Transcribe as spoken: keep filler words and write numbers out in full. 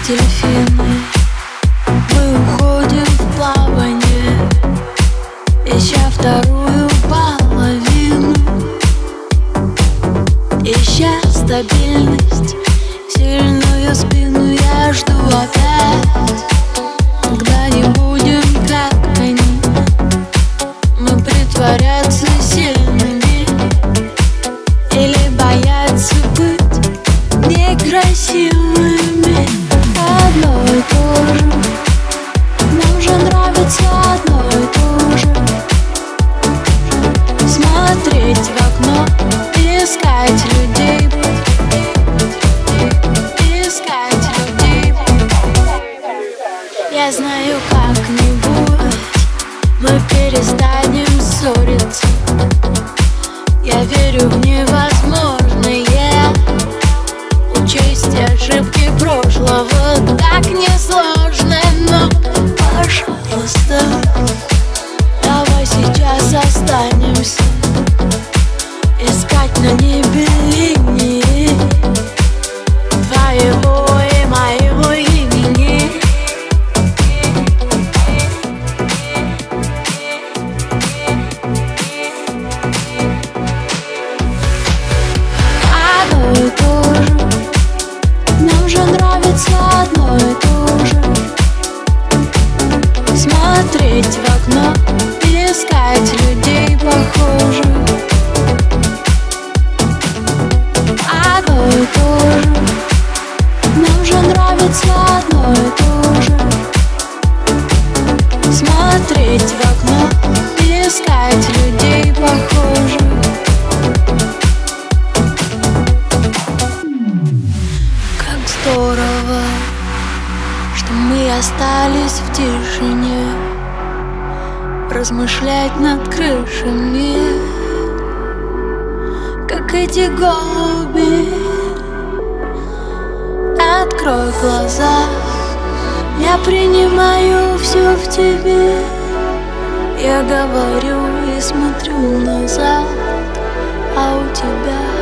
дельфины. Мы уходим в плавание, ища вторую половину, ища стабильность, сильную спину. Я жду опять, когда не будем как они. Мы притворяться сильными или бояться быть некрасивыми. Одно и то же, нам же нравится одно и то же. Смотреть в окно, искать людей, искать людей. Я знаю, как-нибудь мы перестанем ссориться. Я верю в невозможное, учесть ошибки прошлого так несложно. Но, пожалуйста, давай сейчас останемся искать на небе линии твоего и моего имени. Одно и то же, нам же нравится одно и то же. Смотреть в окно, искать людей похожих. Одно и то же, нам же нравится одно и то же. Смотреть в окно, искать людей похожих. Как здорово, что мы остались в тишине, размышлять над крышами, как эти голуби. Открой глаза, я принимаю все в тебе. Я говорю и смотрю назад, а у тебя